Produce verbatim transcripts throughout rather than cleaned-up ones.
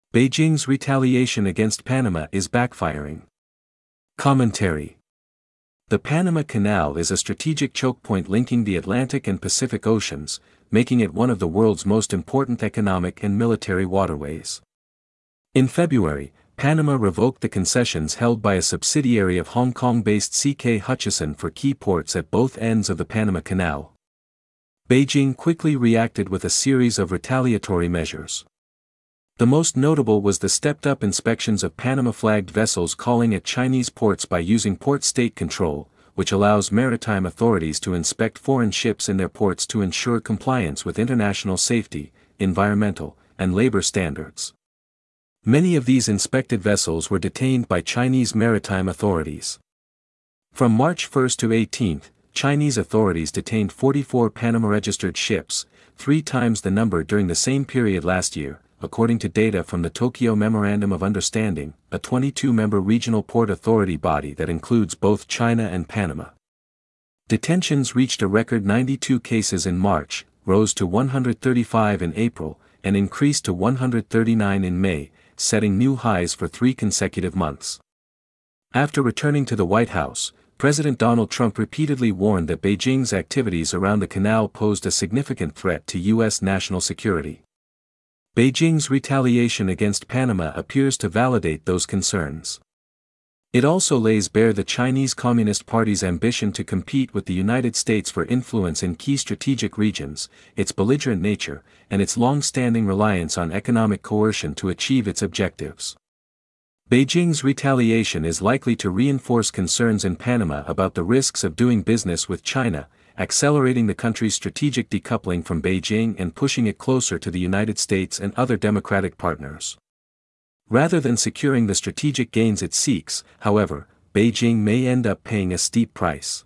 Beijing's retaliation against Panama is backfiring. Commentary. The Panama Canal is a strategic choke point linking the Atlantic and Pacific Oceans, making it one of the world's most important economic and military waterways. In February, Panama revoked the concessions held by a subsidiary of Hong Kong-based C K Hutchison for key ports at both ends of the Panama Canal. Beijing quickly reacted with a series of retaliatory measures. The most notable was the stepped-up inspections of Panama-flagged vessels calling at Chinese ports by using port state control, which allows maritime authorities to inspect foreign ships in their ports to ensure compliance with international safety, environmental, and labor standards. Many of these inspected vessels were detained by Chinese maritime authorities. From March first to eighteenth, Chinese authorities detained forty-four Panama-registered ships, three times the number during the same period last year, according to data from the Tokyo Memorandum of Understanding, a twenty-two member regional port authority body that includes both China and Panama. Detentions reached a record ninety-two cases in March, rose to one hundred thirty-five in April, and increased to one hundred thirty-nine in May, setting new highs for three consecutive months. After returning to the White House, President Donald Trump repeatedly warned that Beijing's activities around the canal posed a significant threat to U S national security. Beijing's retaliation against Panama appears to validate those concerns. It also lays bare the Chinese Communist Party's ambition to compete with the United States for influence in key strategic regions, its belligerent nature, and its long-standing reliance on economic coercion to achieve its objectives. Beijing's retaliation is likely to reinforce concerns in Panama about the risks of doing business with China, accelerating the country's strategic decoupling from Beijing and pushing it closer to the United States and other democratic partners. Rather than securing the strategic gains it seeks, however, Beijing may end up paying a steep price.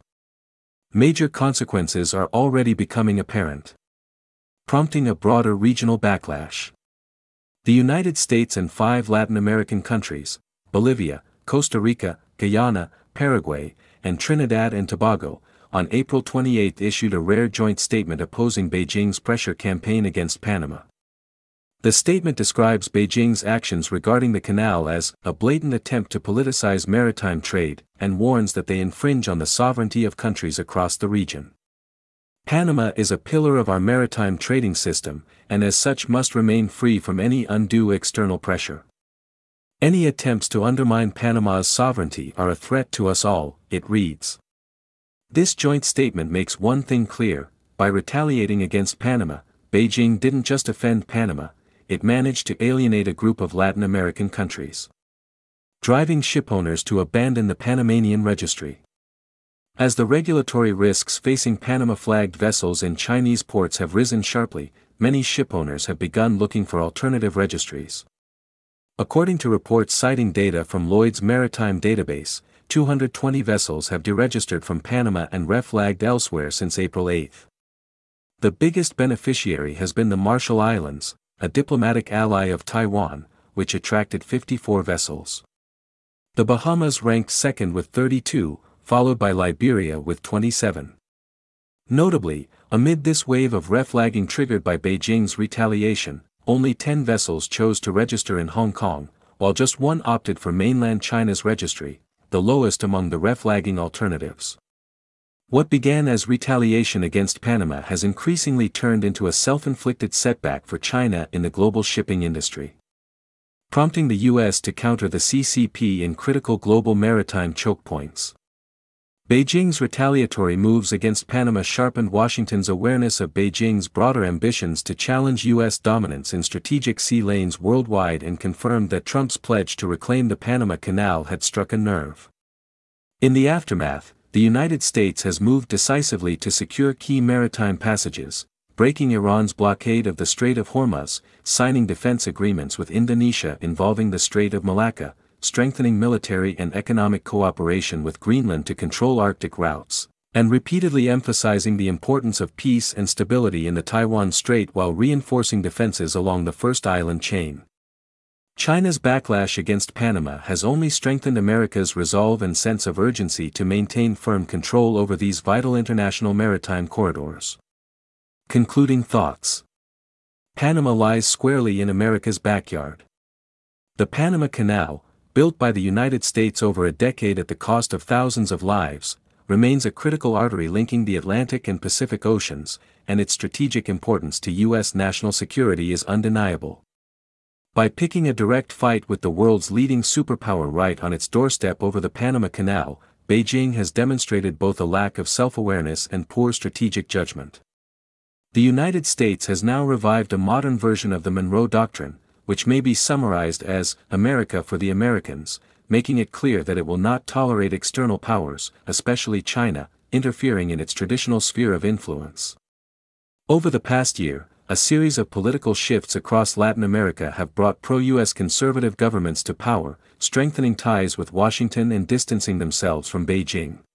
Major consequences are already becoming apparent, prompting a broader regional backlash. The United States and five Latin American countries, Bolivia, Costa Rica, Guyana, Paraguay, and Trinidad and Tobago, on April twenty-eighth issued a rare joint statement opposing Beijing's pressure campaign against Panama. The statement describes Beijing's actions regarding the canal as a blatant attempt to politicize maritime trade, and warns that they infringe on the sovereignty of countries across the region. Panama is a pillar of our maritime trading system, and as such must remain free from any undue external pressure. Any attempts to undermine Panama's sovereignty are a threat to us all, it reads. This joint statement makes one thing clear: by retaliating against Panama, Beijing didn't just offend Panama, it managed to alienate a group of Latin American countries, driving shipowners to abandon the Panamanian registry. As the regulatory risks facing Panama-flagged vessels in Chinese ports have risen sharply, many shipowners have begun looking for alternative registries. According to reports citing data from Lloyd's Maritime Database, two hundred twenty vessels have deregistered from Panama and reflagged elsewhere since April eighth. The biggest beneficiary has been the Marshall Islands, a diplomatic ally of Taiwan, which attracted fifty-four vessels. The Bahamas ranked second with thirty-two, followed by Liberia with twenty-seven. Notably, amid this wave of reflagging triggered by Beijing's retaliation, only ten vessels chose to register in Hong Kong, while just one opted for mainland China's registry, the lowest among the reflagging alternatives. What began as retaliation against Panama has increasingly turned into a self-inflicted setback for China in the global shipping industry, prompting the U S to counter the C C P in critical global maritime choke points. Beijing's retaliatory moves against Panama sharpened Washington's awareness of Beijing's broader ambitions to challenge U S dominance in strategic sea lanes worldwide and confirmed that Trump's pledge to reclaim the Panama Canal had struck a nerve. In the aftermath, the United States has moved decisively to secure key maritime passages, breaking Iran's blockade of the Strait of Hormuz, signing defense agreements with Indonesia involving the Strait of Malacca, strengthening military and economic cooperation with Greenland to control Arctic routes, and repeatedly emphasizing the importance of peace and stability in the Taiwan Strait while reinforcing defenses along the first island chain. China's backlash against Panama has only strengthened America's resolve and sense of urgency to maintain firm control over these vital international maritime corridors. Concluding thoughts. Panama lies squarely in America's backyard. The Panama Canal, built by the United States over a decade at the cost of thousands of lives, remains a critical artery linking the Atlantic and Pacific Oceans, and its strategic importance to U S national security is undeniable. By picking a direct fight with the world's leading superpower right on its doorstep over the Panama Canal, Beijing has demonstrated both a lack of self-awareness and poor strategic judgment. The United States has now revived a modern version of the Monroe Doctrine, which may be summarized as America for the Americans, making it clear that it will not tolerate external powers, especially China, interfering in its traditional sphere of influence. Over the past year, a series of political shifts across Latin America have brought pro-U S conservative governments to power, strengthening ties with Washington and distancing themselves from Beijing.